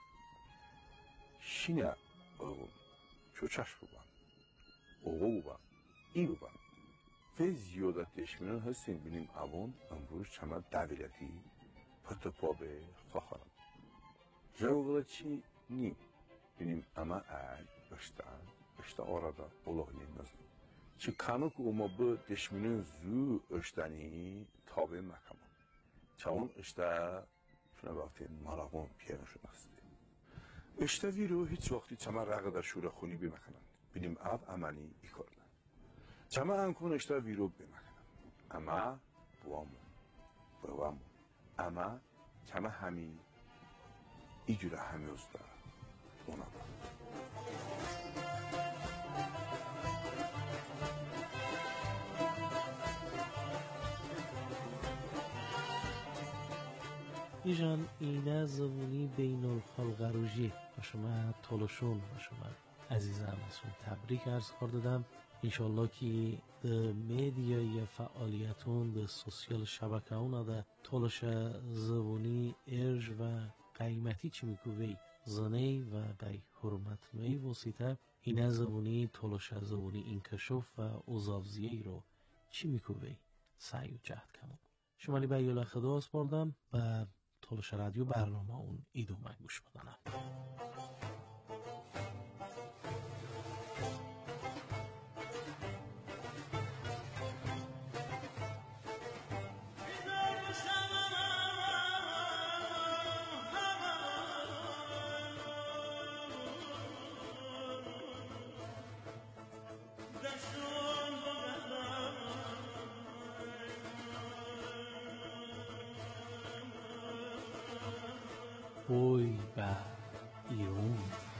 شینه آقون چو چشم ببن، اوغو ببن، ای ببن. و زیادت دشمنان هستیم بینیم اوان امروز چما دویلتی پت پا به خواهرم. جوابه چی ni. Benim ama ay baştan, başta orada olağanımız. Çıkanı ki ama bu düşmanın zü öşteni tabi makamı. Çavun işte şuna vakti marağın piyanoşun astı. İşte vیرو هیچ وقتی چما رقه در شور خونی بمکنن بینیم اب عملی ای کردن چما هم کن اشتا ویرو بمکنن اما بوامو بوامو اما چما همی ای جوره همی ازده اونا با ایجان اینه زبونی بین الخلق روژی و شما طولشون و شما عزیزم ازون تبریک عرض کردم. انشالله که ده میدیای فعالیتون ده سوسیال شبکه اونا ده طولش زبونی ارج و قیمتی چی میکوی زنی و قی حرمت می وسیطه اینه زبونی طولش زبونی انکشف و اوزافزیه رو چی میکوی سعی و جهد کمون. شمالی بیال خدا اسپاردم و طولش رادیو برنامه اون ایدو من گوش بدنم. بوی و ایرون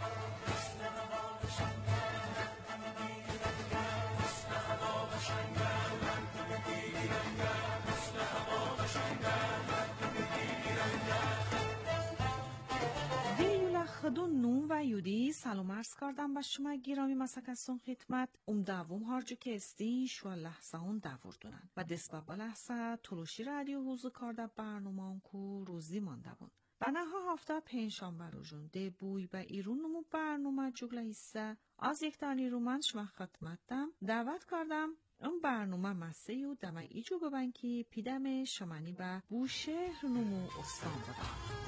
خدون نوم و یودی سلام عرض کردم به شما گرامی مسکستون خدمت ام دوم هارجو که استی شو لحظه اون دوردونن و دست با لحظه تلوشی رادیو حوزو کرده برنامه اون کو روزی مانده بون. بناها هفته پنجشنبه روزون ده بوی به ایرون نمو برنامه جگله ایسته از یک تانی رو من شما خدمتم دعوت کردم اون برنامه مسیح و دمه ایجو ببن که پیدم شمانی به بوشهر نمو استان ببن.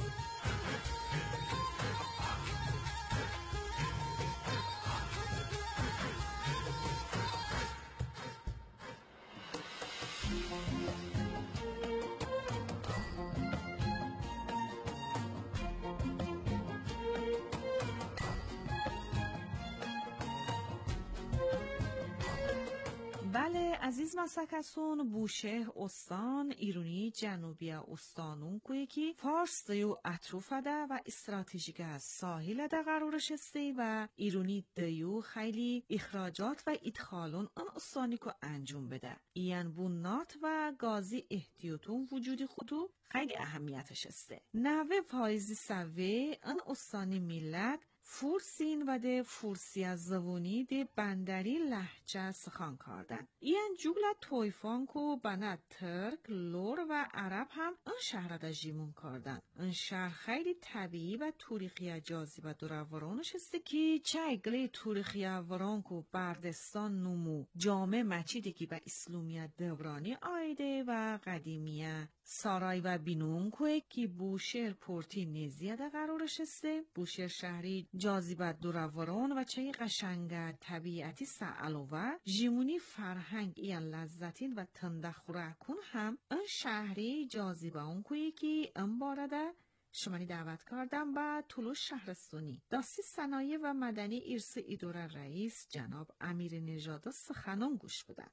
بله عزیز مسکسون بوشهر استان ایرونی جنوبی استانون کوی که فارس دیو اطروفه ده و استراتژیک از ساحل ده قرارش استی و ایرونی دیو خیلی اخراجات و ادخالون ان استانی که انجام بده این بونات و گازی احتیاطون وجودی خودو خیلی اهمیتش استه نوه فایزی سوه ان استانی ملت فورسین و ده فورسی از زبونی ده بندری لحجه سخن کردن. این جگل تویفانکو بنا ترک، لور و عرب هم این شهر ده جیمون کردن. این شهر خیلی طبیعی و تاریخی جاذبه دورورانش است که چگلی تاریخی ورانکو بردستان نمو جامع مچیدی که به اسلامیت دورانی آیده و قدیمیه سارای و بینونکوی که بوشهر پورتی نزیده قرارش استه بوشهر شهری جاذبه دوروران و چه قشنگ طبیعتی سعلوه جیمونی فرهنگ این لذتین و تندخورکون هم این شهری جاذبه اونکوی که این بارده شمانی دعوت کردم با طلوش شهرستانی داستی صنایع و مدنی ارث اداره رئیس جناب امیر نژاد سخنان گوش بدن.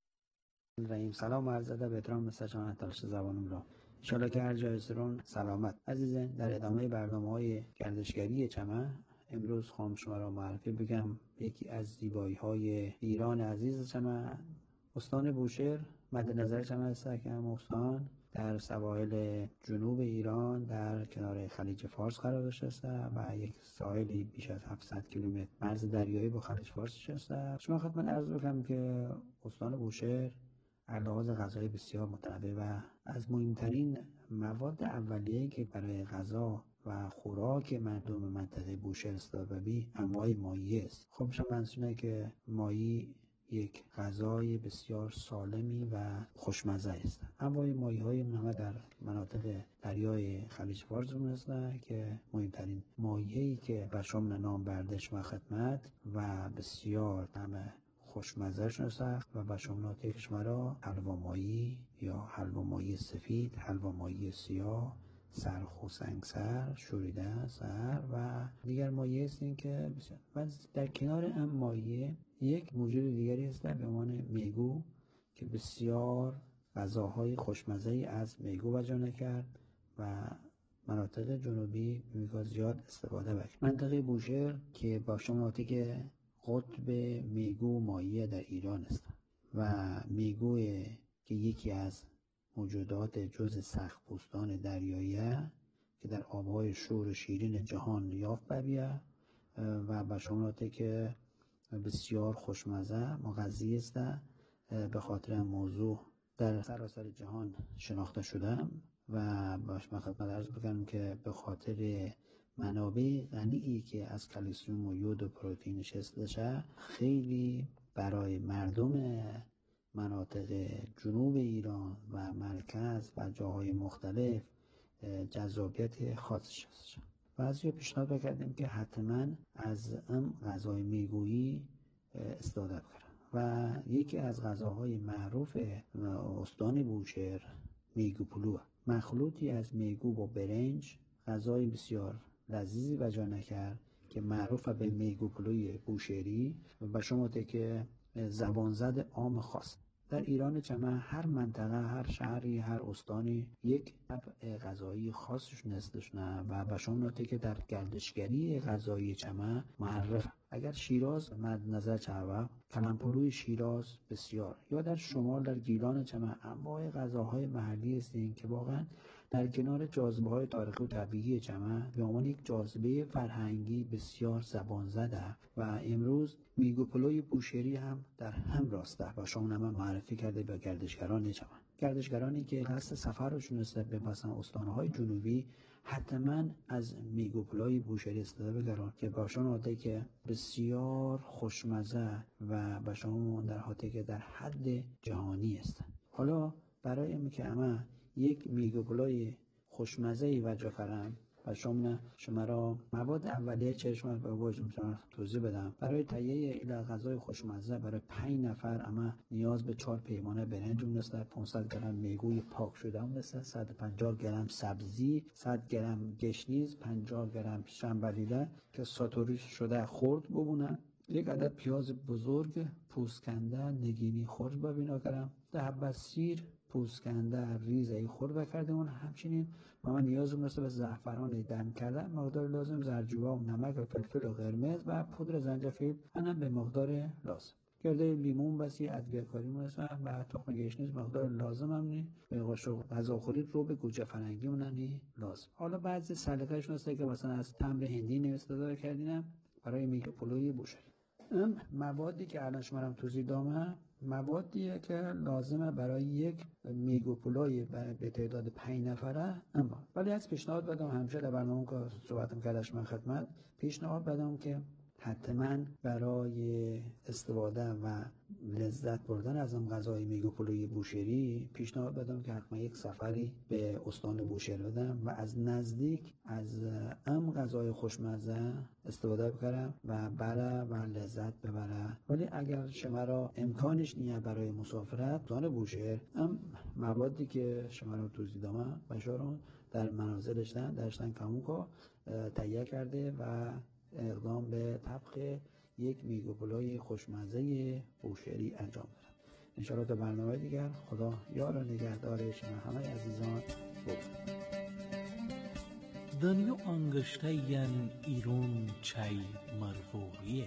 رحیم سلام عرض ادب و احترام مستشاران تلش زبانم را انشالله که هر جای سرون سلامت. عزیزان در ادامه برنامه های گردشگری چمن امروز خواهم شما را معرفی بگم یکی از زیبایی های ایران عزیز چمن استان بوشهر مد نظر چمن است که هم استان در سواحل جنوب ایران در کنار خلیج فارس قرار داشته است و یک ساحلی بیش از هفتصد کیلومتر مرز دریایی با خلیج فارس است. شما خدمت عرض بکنم که استان بوشهر از لحاظ غذایی بسیار متنوع و از مهمترین مواد اولیه‌ای که برای غذا و خوراک مردم منطقه بوشهر استفاده انواع ماهی است. خب شما منصونه که ماهی یک غذای بسیار سالمی و خوشمزه است. انواع ماهی‌های همه در مناطق دریای خلیج فارس هستند که مهمترین ماهی‌ای که به شمول نام برده شما خدمت و بسیار همه خوشمزه شده و به شمولات کشورها حلوا ماهی یا حلوا ماهی سفید، حلوا ماهی سیاه، سرخ و سنگسر، شوریده سر و دیگر مایه است. این که و در کنار هم مایه یک موجود دیگری است به عنوان میگو که بسیار غذاهای خوشمزه از میگو وجا کرد و مناطق جنوبی میگو زیاد استفاده بکنید. منطقه بوشهر که با شمالاتی که قطب میگو مایه در ایران است و میگوی که یکی از موجودات جز سخت‌پوستان دریایی که در آبهای شور و شیرین جهان یافت ببیه و به شمولاتی که بسیار خوشمزه مغذی است به خاطر موضوع در سراسر جهان شناخته شده و باش خدمت عرض بکنم که به خاطر منابع غنی که از کلسیم و یود و پروتئینش هستشه خیلی برای مردم مناطق جنوب ایران و مرکز و جاهای مختلف جذابیت خاصش هست. بعضی پیشنهاد کردیم که حتما از ام غذای میگویی استفاده کنند و یکی از غذاهای معروف استان بوشهر میگو پلو، مخلوطی از میگو با برنج، غذای بسیار لذیذی وجا نکرد که معروف به میگو پلوی بوشهری و شما که زبان زد عام خاص. در ایران چمه هر منطقه، هر شهری، هر استانی یک طبع غذایی خاصش نستشنه و به شما که در گردشگری غذایی چمه معرف. اگر شیراز مد نظر چهوه کلمپلوی شیراز بسیار، یا در شمال در گیلان چمه انواع غذاهای محلی هستین که واقعا در کنار جاذبه های تاریخی و طبیعی چمه به عنوان یک جاذبه فرهنگی بسیار زبان زده و امروز میگو پلوی بوشهری هم در هم راسته و شما نمه معرفی کرده به گردشگران چمه. گردشگرانی که قصد سفرشون است به مثلا استانهای جنوبی حتما از میگو پلوی بوشهری استفاده بگرن که باشون حاطه که بسیار خوشمزه و باشون در حاطه که در حد جهانی است. حالا برای این که اما یک میگو پلوی خوشمزه وجه فرم و شما شما را مواد اولیه چشم به وجه میتونم توضیح بدم. برای تهیه این غذای خوشمزه برای پنج نفر اما نیاز به چهار پیمانه برنج است، پانصد گرم میگوی پاک شده است، صد و پنجاه گرم سبزی، صد گرم گشنیز، پنجاه گرم شنبلیله که ساتوری شده خرد ببونه، یک عدد پیاز بزرگ پوست کنده نگینی خرد ببینا کردم، ده حبه سیر پوست کنده ریزه خرد بکرده اون. همچنین ما نیاز داشته به زعفران دم کرده، مقدار لازم زرجوبه و نمک و فلفل و قرمز و پودر زنجفیل هم به مقدار لازم. گرده لیمون بسی ادویه‌کاری مونست و تخم گشنیز مقدار لازم همونی به قاشق غذاخوری رو به گوجه فرنگی اوننی لازم. حالا بعضی سلیقه‌شون هست که مثلا از تمر هندی استفاده کردینم برای میگو پلوی بوشهری. ام موادی که الان شما رو توضیح دادم موادیه که لازمه برای یک میگو پلوی به تعداد پنج نفره. اما ولی از پیشنهاد بدم همیشه در برنامه که صحبتم کردش من خدمت پیشنهاد بدم که حتما برای استفاده و لذت بردن از اون غذای میگو پلوی بوشهری پیشنهاد بدم که حتما یک سفری به استان بوشهر بدم و از نزدیک از ام غذای خوشمزه استفاده بکنم و بره و لذت ببره. ولی اگر شما را امکانش نیه برای مسافرت استان بوشهر ام موادی که شما را توضیح دادم بشارون در منازلشتن درشتن کمونکا تهیه کرده و اقدام به طبخ یک میگو پلوی خوشمزه بوشهری انجام دادم. انشاءالله تا برنامه دیگر خدا یار و نگهدار شما همه عزیزان بود. دنیا انگشته ین ایرون چای مرفوعیه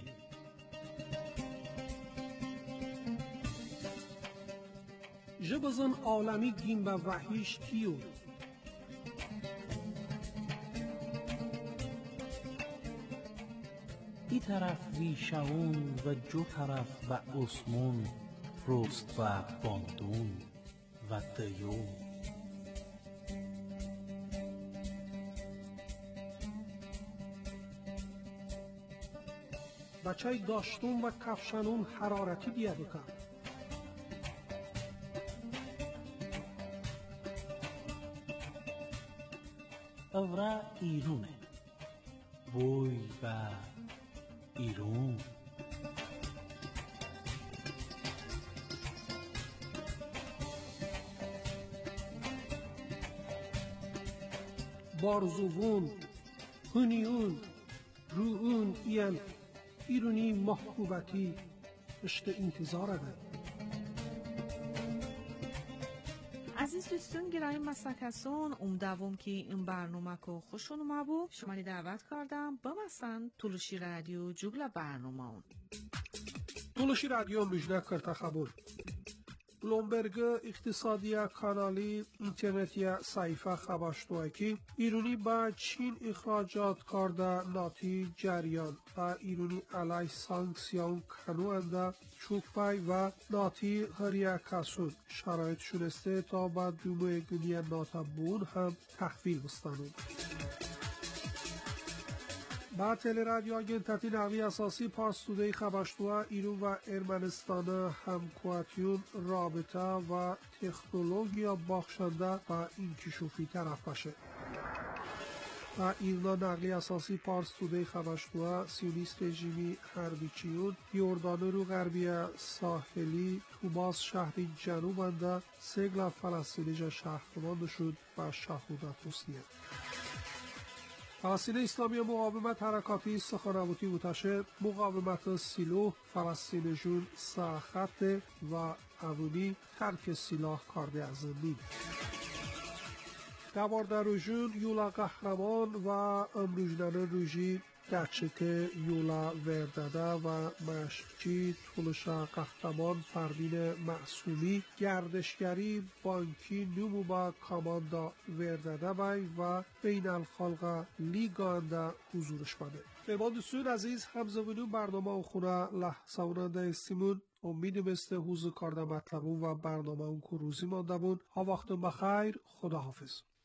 جبزن عالمی گیم به وحیش تیو ای طرف ویشاون و جو طرف و اسمون رست و باندون و دیون بچه داشتون و کفشنون حرارتی بیه بکن. اورا ایرونه بوی و ایرون بارزوون هنیون روون این ایرونی محبوبتی اشت انتظار ده. عزیز دوستون گرامی مسکسون امیدوارم که این برنامه که خوشون اومد شما رو دعوت کردم بمسن تولشی رادیو جوگل برنامه اون تولشی رادیو مجنه کرتا خبر بلومبرگ اقتصادی کانالی اینترنتی صحیفه خباشتوه که ایرونی با چین اخراجات کرده ناتی جریان و ایرونی علی سانکسیون کنونده چوکپای و ناتی هریا کسون شرایط شنسته تا با دومه گنی ناتا بون هم تحویل بستانون. با تل رادیو آگنتاتی نقلی اساسی پارس تودهی خبشتوه ایرون و ارمنستان همکواتیون رابطه و تکنولوژیا باخشنده و اینکشوفی طرف باشه. و ایرنا نقلی اساسی پارس تودهی خبشتوه سیونیست رژیمی حربیچیون یوردان رو غربی ساحلی توماس شهری جنوبنده سگل فلسطینی شهرمان شد و شهودت روسیه. فلسطین اسلامی مقاومت حرکاتی سخنرانی متشدد مقاومت سیلو فلسطین جون ساخت و اونی ترک سلاح کارده از زمین دوارده روژون یولا قهرمان و امروجدن روژی گرچه یولا ورداده و مشقچی تولشا قهرمان پروین معصومی گردشگری بانکی نمو با کاماندا ورداده بای و بین الخالق لیگانده حضورش بده. به دوستان عزیز همزمینو برنامه و خونه لحظه اوننده استیمون امیدیم است حوز کارده مطلبون و برنامه اون که روزی مانده بون ها وقت بخیر خداحافظ.